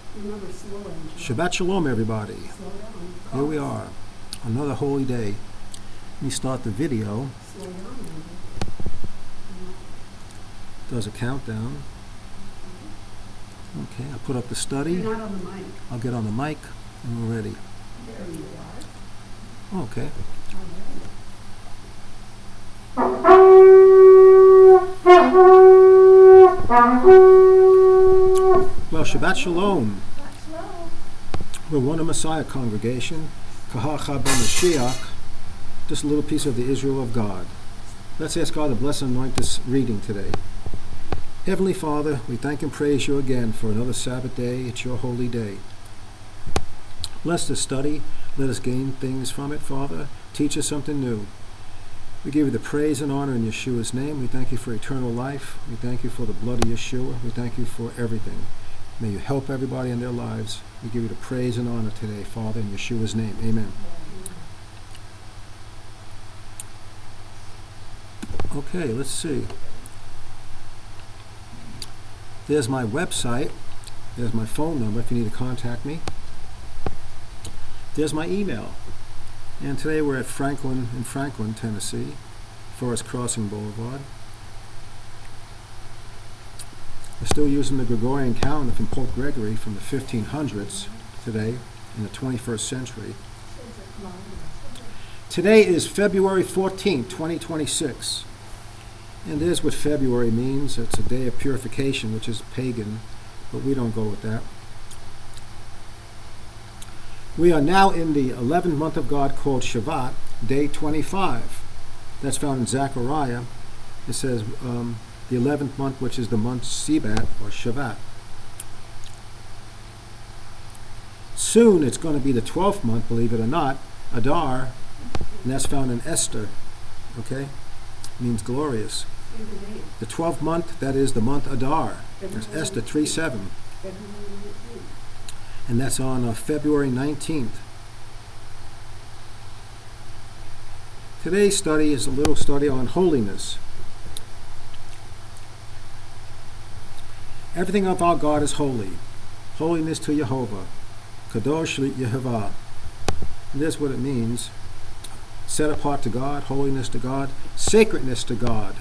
Remember, slow and Shabbat Shalom, everybody. slow down. Here we are, another holy day. Let me start the video. Slow down, maybe. Does a countdown. Okay, I put up the study. You're not on the mic. I'll get on the mic and we're ready. There you are. Okay. Well, Shabbat Shalom. We're one Messiah congregation, Kahacha ben Mashiach, just a little piece of the Israel of God. Let's ask God to bless and anoint this reading today. Heavenly Father, we thank and praise you again for another Sabbath day. It's your holy day. Bless this study. Let us gain things from it, Father. Teach us something new. We give you the praise and honor in Yeshua's name. We thank you for eternal life. We thank you for the blood of Yeshua. We thank you for everything. May you help everybody in their lives. We give you the praise and honor today, Father, in Yeshua's name. Amen. Okay, let's see. There's my website. There's my phone number if you need to contact me. There's my email. And today we're at Franklin, Tennessee, Forest Crossing Boulevard. We're still using the Gregorian calendar from Pope Gregory from the 1500s today in the 21st century. Today is February 14, 2026. And there's what February means. It's a day of purification, which is pagan, but we don't go with that. We are now in the 11th month of God called Shevat, day 25. That's found in Zechariah. It says the 11th month, which is the month Sibat or Shevat. Soon it's going to be the 12th month, believe it or not, Adar, and that's found in Esther. Okay? It means glorious. The 12th month, that is the month Adar. That's Esther 3:7. And that's on February 19th. Today's study is a little study on holiness. Everything of our God is holy. Holiness to Jehovah. Kadosh Yehovah. And that's what it means. Set apart to God, holiness to God, sacredness to God.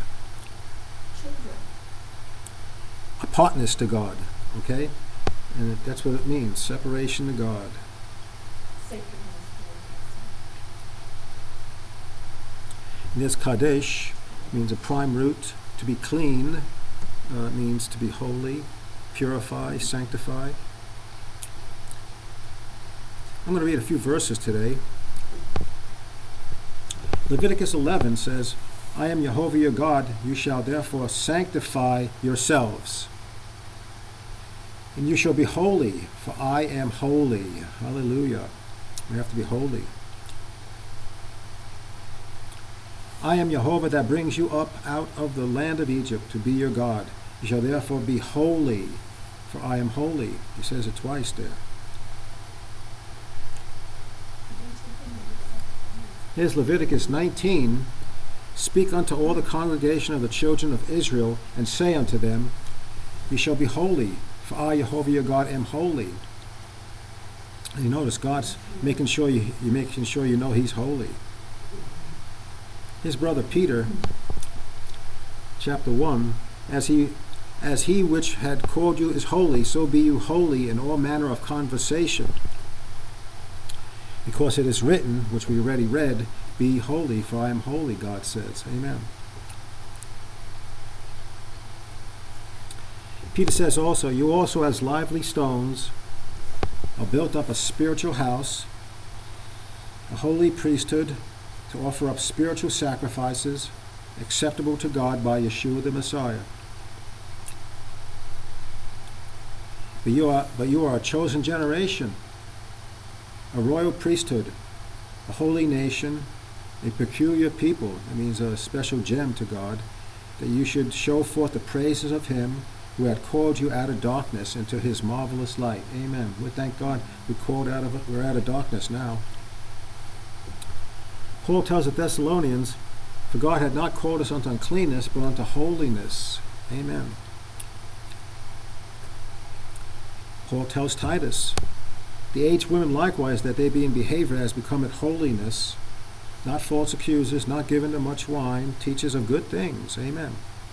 Apartness to God. Okay? And that's what it means, separation to God. And this Kadesh means a prime root. To be clean means to be holy, purify, sanctify. I'm going to read a few verses today. Leviticus 11 says, I am Jehovah your God, you shall therefore sanctify yourselves. And you shall be holy, for I am holy. Hallelujah. We have to be holy. I am Jehovah that brings you up out of the land of Egypt to be your God. You shall therefore be holy, for I am holy. He says it twice there. Here's Leviticus 19. Speak unto all the congregation of the children of Israel, and say unto them, ye shall be holy, for I, Jehovah your God, am holy. And you notice God's making sure you know He's holy. His brother Peter, chapter 1, as he which had called you is holy, so be you holy in all manner of conversation. Because it is written, which we already read, be holy, for I am holy, God says. Amen. Peter says also, you also as lively stones are built up a spiritual house, a holy priesthood, to offer up spiritual sacrifices acceptable to God by Yeshua the Messiah. But you are a chosen generation, a royal priesthood, a holy nation, a peculiar people. That means a special gem to God, that you should show forth the praises of Him who had called you out of darkness into His marvelous light. Amen. We thank God we're out of darkness now. Paul tells the Thessalonians, for God had not called us unto uncleanness, but unto holiness. Amen. Paul tells Titus, the aged women likewise, that they be in behavior as becometh holiness, not false accusers, not given to much wine, teachers of good things. Amen.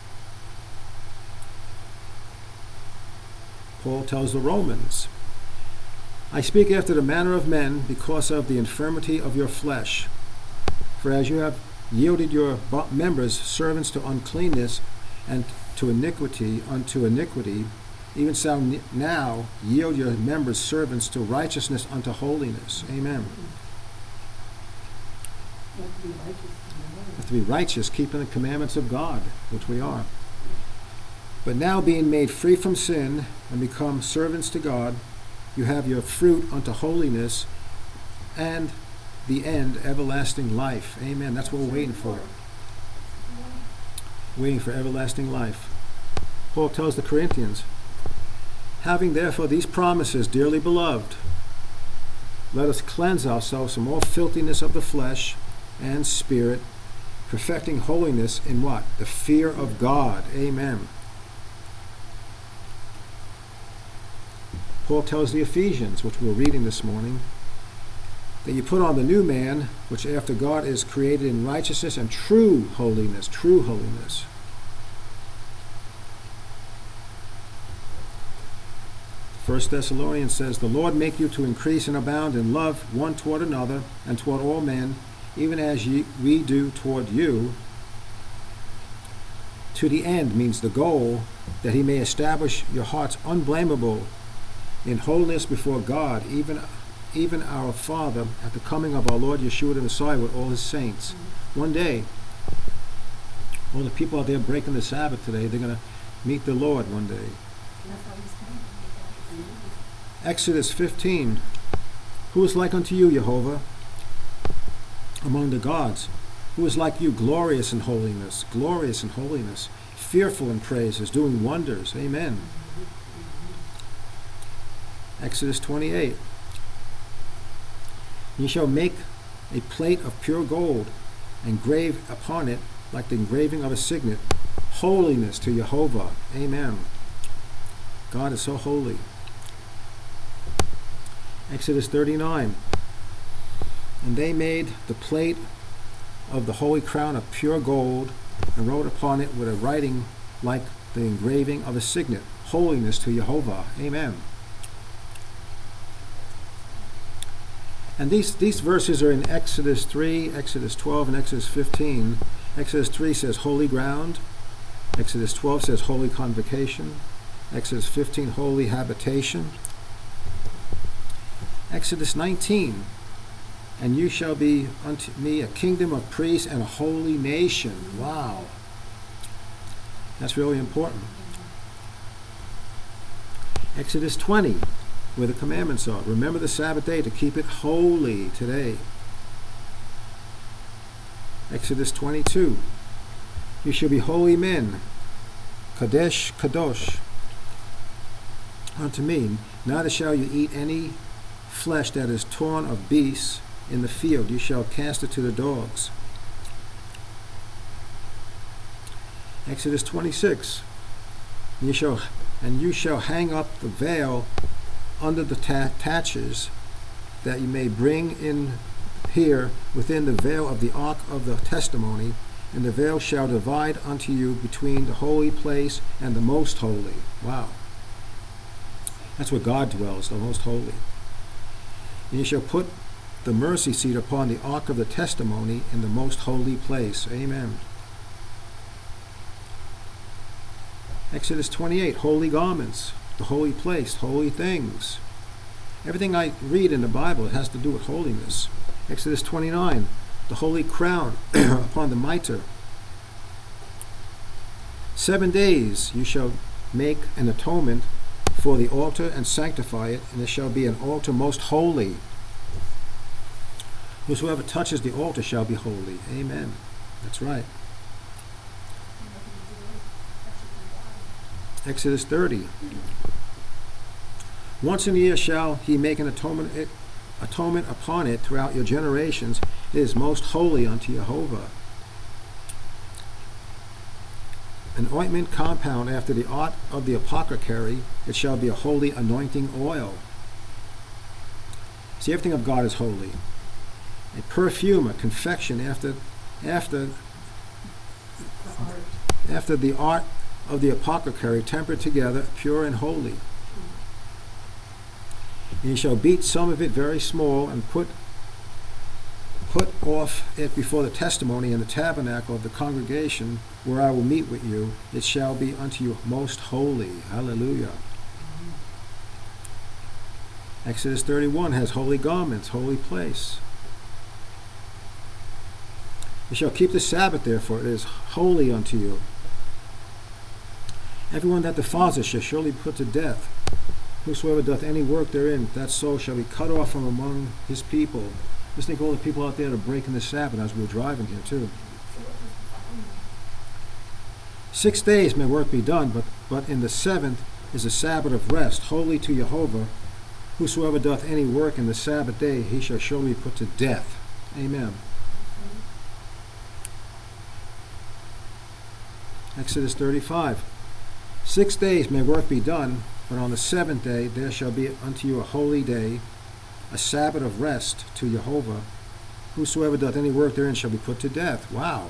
Paul tells the Romans, I speak after the manner of men because of the infirmity of your flesh. For as you have yielded your members servants to uncleanness and to iniquity unto iniquity, even so now yield your members servants to righteousness unto holiness. Amen. You have to be righteous in the Lord. We have to be righteous, keeping the commandments of God, which we are. But now being made free from sin and become servants to God, you have your fruit unto holiness and the end, everlasting life. Amen. That's what we're waiting for. Waiting for everlasting life. Paul tells the Corinthians, having therefore these promises, dearly beloved, let us cleanse ourselves from all filthiness of the flesh and spirit, perfecting holiness in what? The fear of God. Amen. Paul tells the Ephesians, which we're reading this morning, that you put on the new man, which after God is created in righteousness and true holiness. True holiness. First Thessalonians says, the Lord make you to increase and abound in love one toward another and toward all men, even as we do toward you. To the end means the goal, that he may establish your hearts unblameable in holiness before God, even our Father, at the coming of our Lord Yeshua the Messiah with all his saints. One day, all the people out there breaking the Sabbath today, they're going to meet the Lord one day. That's how he's coming. Exodus 15. Who is like unto you, Jehovah, among the gods? Who is like you, glorious in holiness, fearful in praises, doing wonders? Amen. Exodus 28. Ye shall make a plate of pure gold, and grave upon it, like the engraving of a signet, holiness to Jehovah. Amen. God is so holy. Exodus 39. And they made the plate of the holy crown of pure gold, and wrote upon it with a writing like the engraving of a signet, holiness to Jehovah. Amen. And these verses are in Exodus 3, Exodus 12, and Exodus 15. Exodus 3 says holy ground. Exodus 12 says holy convocation. Exodus 15, holy habitation. Exodus 19, and you shall be unto me a kingdom of priests and a holy nation. Wow. That's really important. Exodus 20, where the commandments are. Remember the Sabbath day to keep it holy today. Exodus 22. You shall be holy men. Kadesh, Kadosh. Unto me, neither shall you eat any flesh that is torn of beasts in the field. You shall cast it to the dogs. Exodus 26. You shall hang up the veil under the taches, that you may bring in here within the veil of the ark of the testimony, and the veil shall divide unto you between the holy place and the most holy. Wow. That's where God dwells, the most holy. And you shall put the mercy seat upon the ark of the testimony in the most holy place. Amen. Exodus 28, holy garments, the holy place, holy things. Everything I read in the Bible, it has to do with holiness. Exodus 29, the holy crown upon the mitre. 7 days you shall make an atonement for the altar and sanctify it, and it shall be an altar most holy. Whosoever touches the altar shall be holy. Amen. That's right. Exodus 30. Once in a year shall he make an atonement upon it throughout your generations. It is most holy unto Jehovah. An ointment compound after the art of the apothecary, it shall be a holy anointing oil. See, everything of God is holy. A perfume, a confection after the art of the apothecary, tempered together, pure and holy. And you shall beat some of it very small, and put off it before the testimony in the tabernacle of the congregation, where I will meet with you. It shall be unto you most holy. Hallelujah. Exodus 31 has holy garments, holy place. You shall keep the Sabbath, therefore, it is holy unto you. Everyone that defiles it shall surely be put to death. Whosoever doth any work therein, that soul shall be cut off from among his people. Just think of all the people out there that are breaking the Sabbath as we were driving here too. 6 days may work be done, but in the seventh is a Sabbath of rest, holy to Jehovah. Whosoever doth any work in the Sabbath day, he shall surely be put to death. Amen. Exodus 35. 6 days may work be done, but on the seventh day there shall be unto you a holy day, a Sabbath of rest to Jehovah. Whosoever doth any work therein shall be put to death. Wow.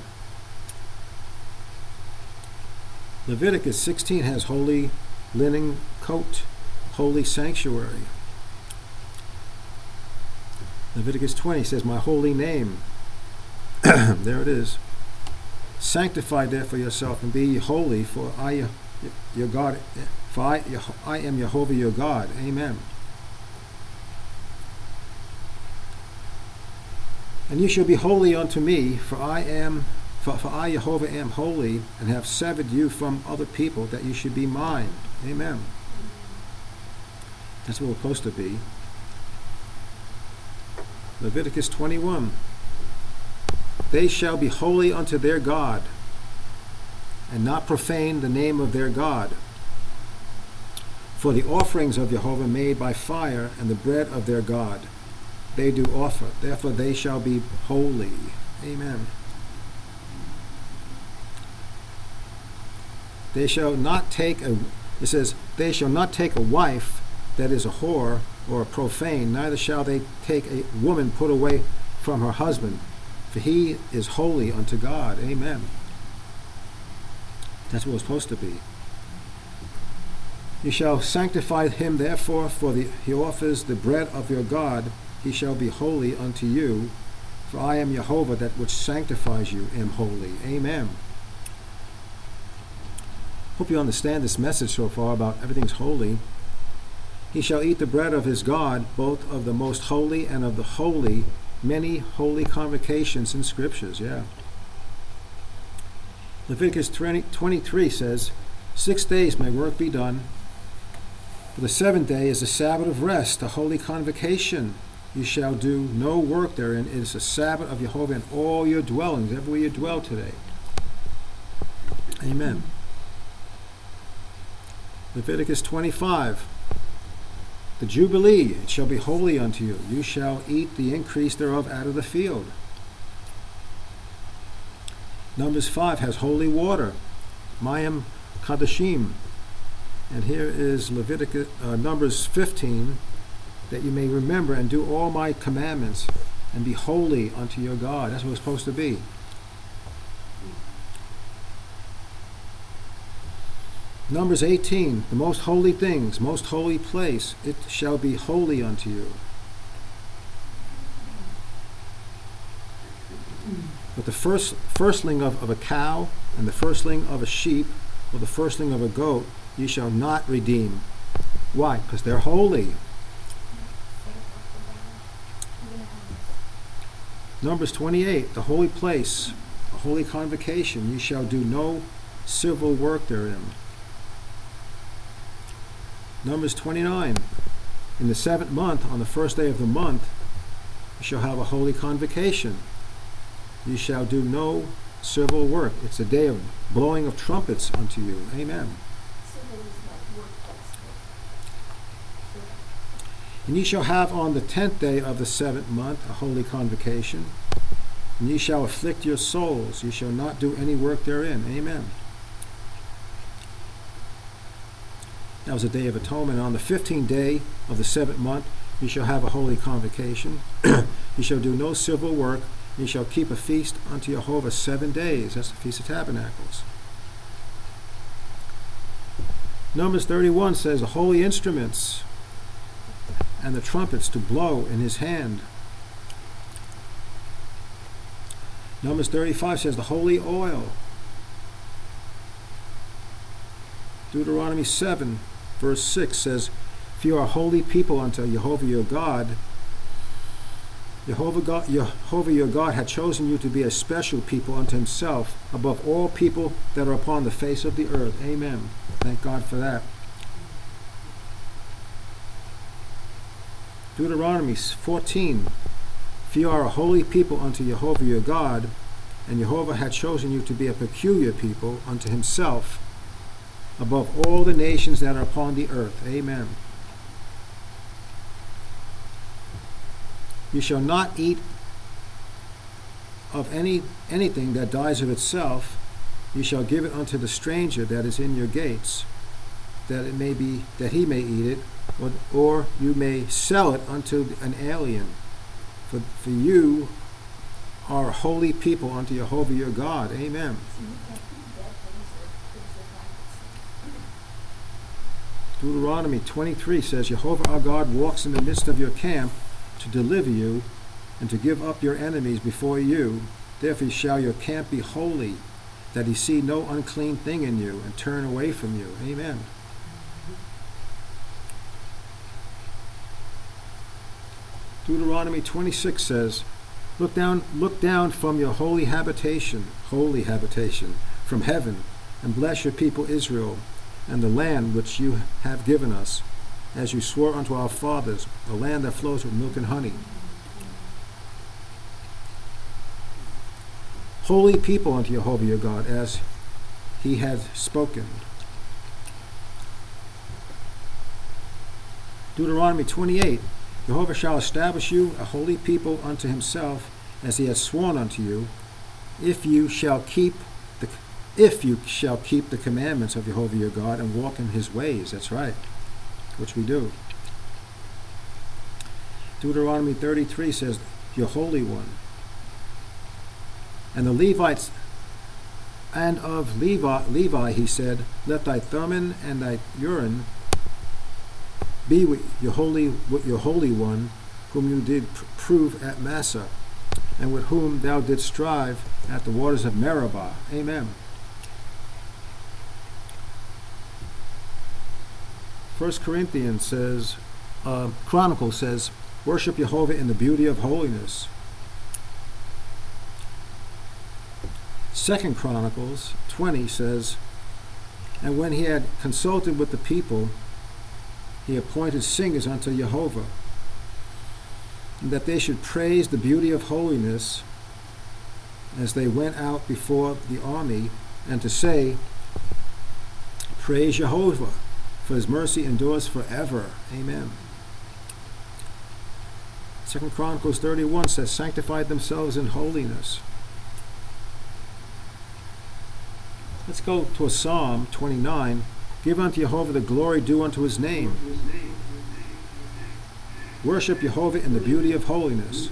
Leviticus 16 has holy linen coat, holy sanctuary. Leviticus 20 says, my holy name. There it is. Sanctify therefore yourself and be ye holy, for I your God, for I am Jehovah your God. Amen. And you shall be holy unto me, for I Jehovah am holy, and have severed you from other people, that you should be mine. Amen. That's what we're supposed to be. Leviticus 21. They shall be holy unto their God, and not profane the name of their God. For the offerings of Jehovah made by fire, and the bread of their God, they do offer. Therefore they shall be holy. Amen. They shall not take it says, they shall not take a wife that is a whore or a profane, neither shall they take a woman put away from her husband, for he is holy unto God. Amen. That's what we're supposed to be. You shall sanctify him therefore, for he offers the bread of your God. He shall be holy unto you, for I am Jehovah that which sanctifies you am holy. Amen. Hope you understand this message so far about everything's holy. He shall eat the bread of his God, both of the most holy and of the holy, many holy convocations in scriptures. Yeah. Leviticus 23 says, 6 days may work be done, but the seventh day is a Sabbath of rest, a holy convocation. You shall do no work therein. It is a Sabbath of Jehovah in all your dwellings, everywhere you dwell today. Amen. Leviticus 25. The Jubilee, it shall be holy unto you. You shall eat the increase thereof out of the field. Numbers 5 has holy water, Mayim Kadashim. And here is Leviticus, Numbers 15, that you may remember and do all my commandments and be holy unto your God. That's what it's supposed to be. Numbers 18, the most holy things, most holy place, it shall be holy unto you. But the firstling of a cow and the firstling of a sheep or the firstling of a goat ye shall not redeem. Why? Because they're holy. Numbers 28, the holy place, a holy convocation, ye shall do no civil work therein. Numbers 29, in the 7th month, on the first day of the month, you shall have a holy convocation. You shall do no civil work. It's a day of blowing of trumpets unto you. Amen. And ye shall have on the 10th day of the 7th month a holy convocation. And ye shall afflict your souls. Ye shall not do any work therein. Amen. That was the Day of Atonement. On the 15th day of the 7th month, ye shall have a holy convocation. Ye shall do no civil work. Ye shall keep a feast unto Jehovah 7 days. That's the Feast of Tabernacles. Numbers 31 says, the holy instruments and the trumpets to blow in his hand. Numbers 35 says, the holy oil. Deuteronomy 7, verse 6 says, if you are a holy people unto Jehovah your God, Jehovah your God had chosen you to be a special people unto himself above all people that are upon the face of the earth. Amen. Thank God for that. Deuteronomy 14. If you are a holy people unto Jehovah your God, and Jehovah had chosen you to be a peculiar people unto himself above all the nations that are upon the earth. Amen. You shall not eat of anything that dies of itself. You shall give it unto the stranger that is in your gates, that he may eat it, or you may sell it unto an alien. For you are a holy people unto Jehovah your God. Amen. Deuteronomy 23 says, Jehovah our God walks in the midst of your camp to deliver you and to give up your enemies before you. Therefore shall your camp be holy, that he see no unclean thing in you and turn away from you. Amen. Deuteronomy 26 says, look down from your holy habitation, from heaven, and bless your people Israel, and the land which you have given us, as you swore unto our fathers, a land that flows with milk and honey. Holy people unto Jehovah your God, as he has spoken. Deuteronomy 28, Jehovah shall establish you a holy people unto himself, as he has sworn unto you, if you shall keep the commandments of Jehovah your God and walk in his ways. That's right, which we do. Deuteronomy 33 says, your Holy One. And the Levites, and of Levi he said, let thy Thummim and thy Urim be with your Holy One, whom you did prove at Massah, and with whom thou didst strive at the waters of Meribah. Amen. 1 Corinthians says, Chronicles says, worship Jehovah in the beauty of holiness. 2 Chronicles 20 says, and when he had consulted with the people, he appointed singers unto Jehovah, and that they should praise the beauty of holiness as they went out before the army, and to say, praise Jehovah, for his mercy endures forever. Amen. 2 Chronicles 31 says, sanctify themselves in holiness. Let's go to a Psalm 29. Give unto Jehovah the glory due unto his name. Worship Jehovah in the beauty of holiness.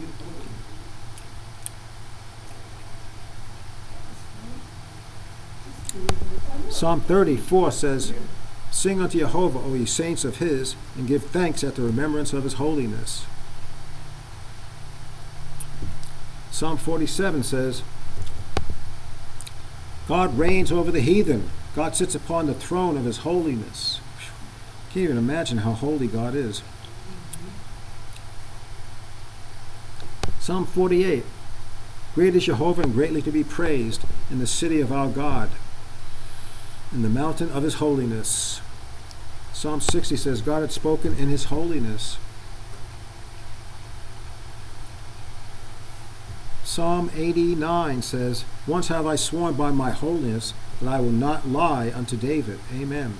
Psalm 34 says, sing unto Jehovah, O ye saints of his, and give thanks at the remembrance of his holiness. Psalm 47 says, God reigns over the heathen. God sits upon the throne of his holiness. Can't even imagine how holy God is. Psalm 48. Great is Jehovah and greatly to be praised in the city of our God, in the mountain of his holiness. Psalm 60 says, God had spoken in his holiness. Psalm 89 says, once have I sworn by my holiness that I will not lie unto David. Amen.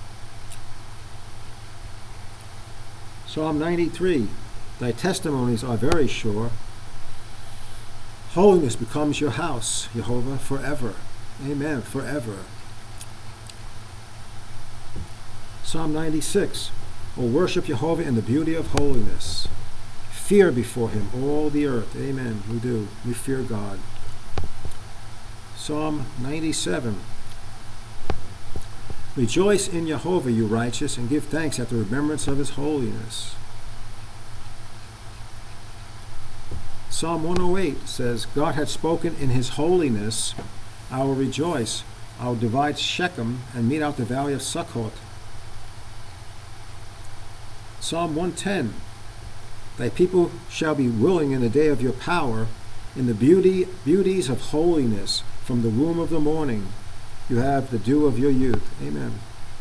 Psalm 93, thy testimonies are very sure. Holiness becomes your house, Jehovah, forever. Amen, forever. Psalm 96. O worship Jehovah in the beauty of holiness. Fear before him all the earth. Amen. We do. We fear God. Psalm 97. Rejoice in Jehovah, you righteous, and give thanks at the remembrance of his holiness. Psalm 108 says, God had spoken in his holiness. I will rejoice. I will divide Shechem and mete out the valley of Succoth. Psalm 110. Thy people shall be willing in the day of your power, in the beauties of holiness. From the womb of the morning, you have the dew of your youth. Amen.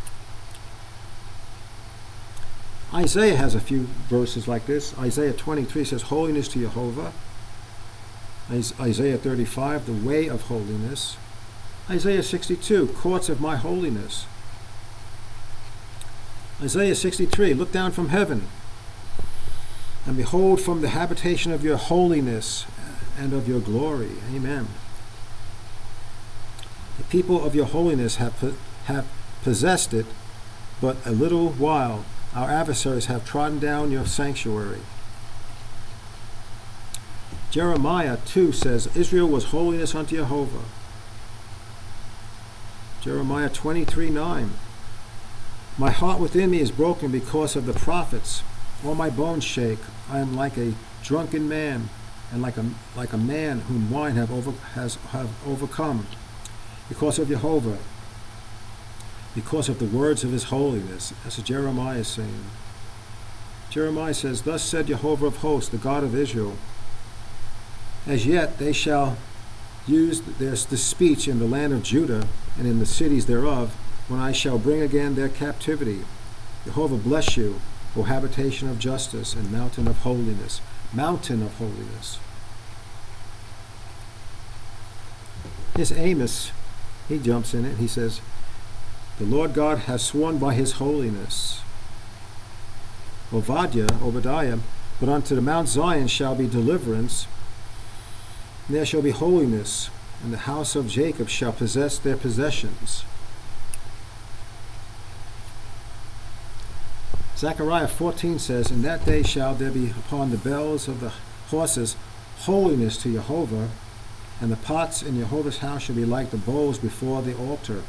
Isaiah has a few verses like this. Isaiah 23 says, holiness to Jehovah. Isaiah 35, the way of holiness. Isaiah 62, courts of my holiness. Isaiah 63, look down from heaven, and behold from the habitation of your holiness and of your glory. Amen. The people of your holiness have possessed it, but a little while our adversaries have trodden down your sanctuary. Jeremiah 2 says, Israel was holiness unto Jehovah. Jeremiah 23:9. My heart within me is broken because of the prophets. All my bones shake. I am like a drunken man, and like a man whom wine has overcome. Because of Jehovah, because of the words of his holiness. That's what Jeremiah is saying. Jeremiah says, thus said Jehovah of hosts, the God of Israel, as yet they shall use this speech in the land of Judah and in the cities thereof, when I shall bring again their captivity. Jehovah bless you, O habitation of justice and mountain of holiness. Mountain of holiness. Here's Amos. He jumps in it. He says, the Lord God has sworn by his holiness. Obadiah, but unto the Mount Zion shall be deliverance, and there shall be holiness, and the house of Jacob shall possess their possessions. Zechariah 14 says, in that day shall there be upon the bells of the horses holiness to Jehovah, and the pots in Jehovah's house shall be like the bowls before the altar.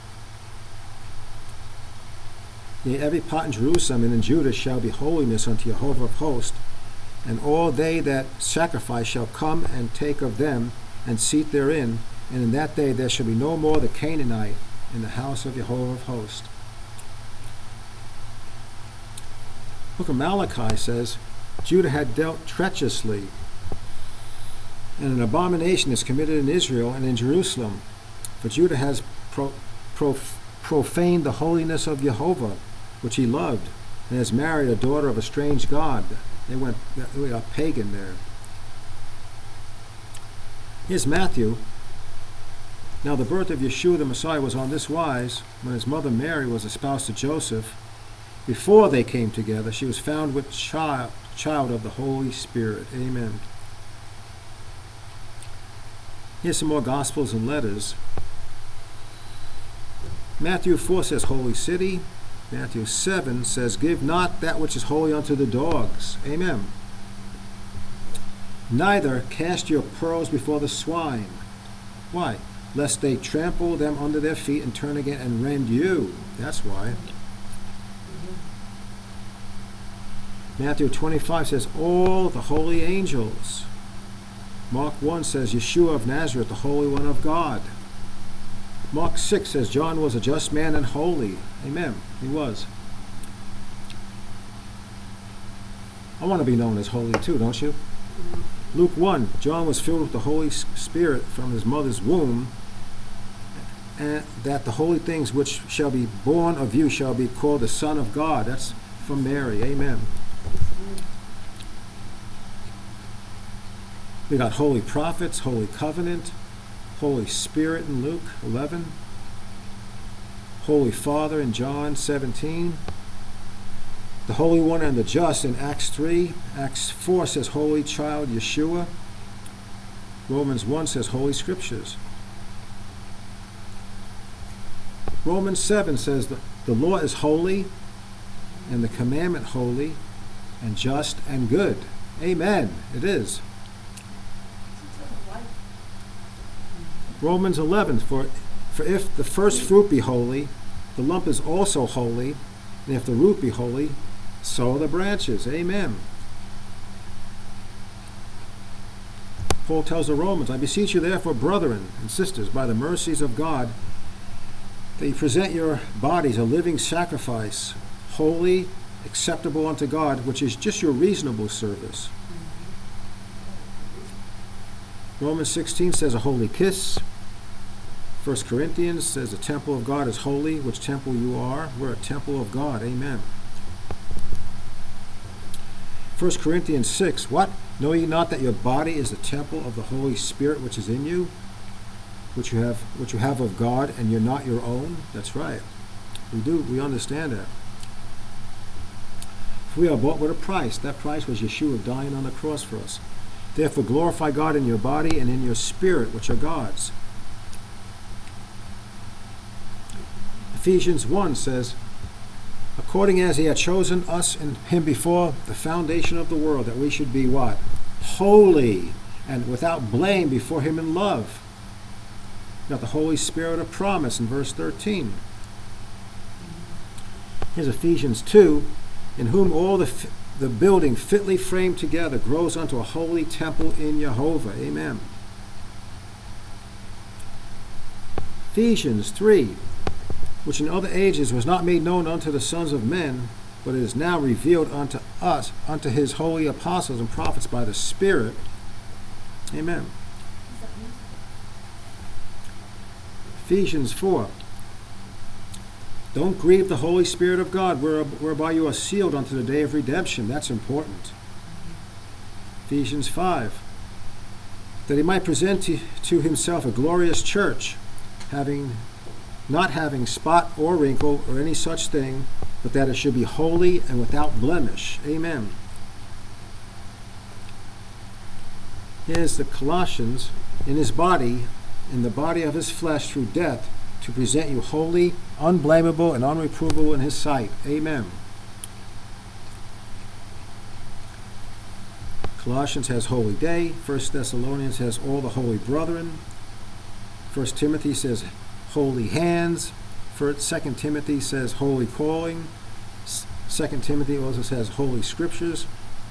Yea, every pot in Jerusalem and in Judah shall be holiness unto Jehovah of hosts, and all they that sacrifice shall come and take of them, and seat therein, and in that day there shall be no more the Canaanite in the house of Jehovah of hosts. Book of Malachi says, Judah had dealt treacherously, and an abomination is committed in Israel and in Jerusalem. For Judah has profaned the holiness of Jehovah, which he loved, and has married a daughter of a strange god. They got pagan there. Here's Matthew. Now the birth of Yeshua the Messiah was on this wise, when his mother Mary was espoused to Joseph. Before they came together, she was found with child of the Holy Spirit. Amen. Here's some more Gospels and letters. Matthew 4 says, holy city. Matthew 7 says, give not that which is holy unto the dogs. Amen. Neither cast your pearls before the swine. Why? Lest they trample them under their feet and turn again and rend you. That's why. Matthew 25 says, all the holy angels. Mark 1 says, Yeshua of Nazareth, the Holy One of God. Mark 6 says, John was a just man and holy. Amen. He was. I want to be known as holy too, don't you? Luke 1, John was filled with the Holy Spirit from his mother's womb, and that the holy things which shall be born of you shall be called the Son of God. That's from Mary. Amen. We got holy prophets, holy covenant, Holy Spirit in Luke 11, Holy Father in John 17, the Holy One and the Just in Acts 3, Acts 4 says Holy Child Yeshua, Romans 1 says Holy Scriptures. Romans 7 says The law is holy, and the commandment holy, and just and good. Amen. It is. Romans 11, for if the first fruit be holy, the lump is also holy, and if the root be holy, so are the branches. Amen. Paul tells the Romans, I beseech you therefore, brethren and sisters, by the mercies of God, that you present your bodies a living sacrifice, holy, acceptable unto God, which is just your reasonable service. Romans 16 says a holy kiss. 1 Corinthians says the temple of God is holy, which temple you are. We're a temple of God. Amen. 1 Corinthians 6, what? Know ye not that your body is the temple of the Holy Spirit which is in you, which you have of God, and you're not your own? That's right. We understand that. For we are bought with a price. That price was Yeshua dying on the cross for us. Therefore glorify God in your body and in your spirit, which are God's. Ephesians 1 says, according as he had chosen us in him before the foundation of the world, that we should be what? Holy and without blame before him in love. Got the Holy Spirit of promise in verse 13. Here's Ephesians 2, in whom all the building fitly framed together grows unto a holy temple in Jehovah. Amen. Ephesians 3, which in other ages was not made known unto the sons of men, but it is now revealed unto us, unto his holy apostles and prophets by the Spirit. Amen. Ephesians 4. Don't grieve the Holy Spirit of God, whereby you are sealed unto the day of redemption. That's important. Ephesians 5. That he might present to himself a glorious church, not having spot or wrinkle or any such thing, but that it should be holy and without blemish. Amen. Here's the Colossians, in his body, in the body of his flesh through death, to present you holy, unblameable, and unreprovable in his sight. Amen. Colossians has holy day. 1 Thessalonians has all the holy brethren. 1 Timothy says holy hands. 2 Timothy says holy calling. 2 Timothy also says holy scriptures.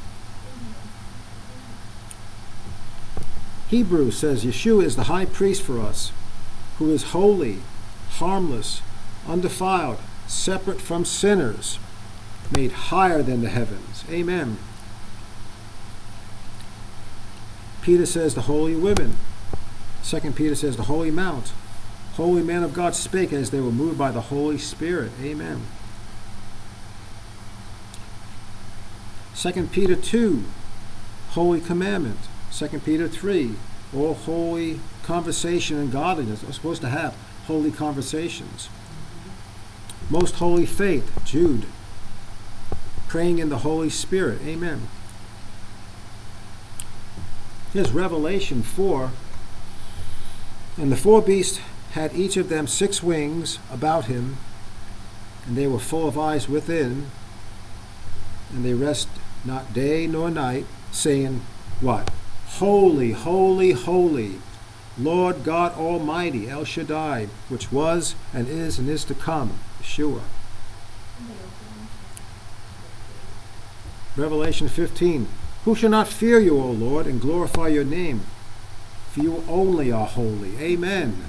Hebrews says Yeshua is the high priest for us, who is holy, harmless, undefiled, separate from sinners, made higher than the heavens. Amen. Peter says the holy women. 2 Peter says the holy mount. Holy men of God spake as they were moved by the Holy Spirit. Amen. 2 Peter 2, holy commandment. 2 Peter 3, all holy conversation and godliness. We're supposed to have holy conversations. Most holy faith, Jude. Praying in the Holy Spirit. Amen. Here's Revelation 4. And the four beasts had each of them 6 wings about him, and they were full of eyes within, and they rest not day nor night, saying, what? Holy, holy, holy, Lord God Almighty, El Shaddai, which was and is to come, Yeshua. Revelation 15. Who shall not fear you, O Lord, and glorify your name? For you only are holy. Amen.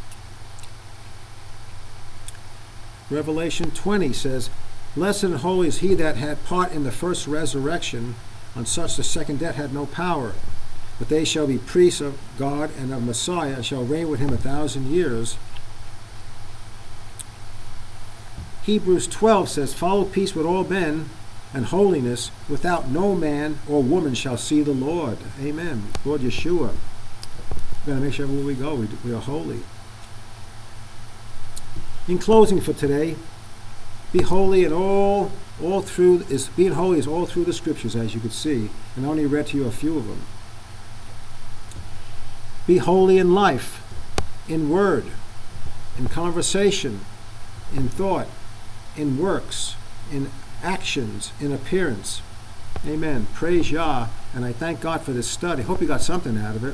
Revelation 20 says, blessed and holy is he that had part in the first resurrection. On such the second death had no power. But they shall be priests of God and of Messiah, and shall reign with him 1,000 years. Hebrews 12 says, follow peace with all men, and holiness, without no man or woman shall see the Lord. Amen. Lord Yeshua. We've got to make sure everywhere we go, we are holy. In closing for today, be holy in being holy is all through the scriptures, as you could see, and I only read to you a few of them. Be holy in life, in word, in conversation, in thought, in works, in actions, in appearance. Amen. Praise Yah. And I thank God for this study. Hope you got something out of it.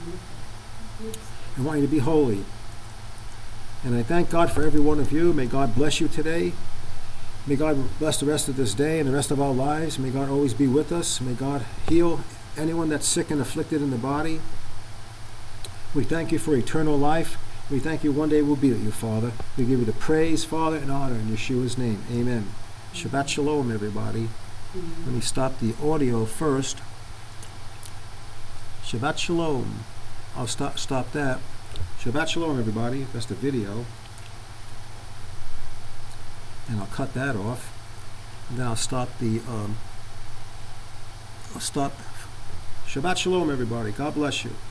I want you to be holy. And I thank God for every one of you. May God bless you today. May God bless the rest of this day and the rest of our lives. May God always be with us. May God heal anyone that's sick and afflicted in the body. We thank you for eternal life. We thank you one day we'll be with you, Father. We give you the praise, Father, and honor in Yeshua's name. Amen. Shabbat Shalom, everybody. Let me stop the audio first. Shabbat Shalom. I'll stop that. Shabbat Shalom, everybody. That's the video. And I'll cut that off. And then I'll stop the Shabbat Shalom, everybody. God bless you.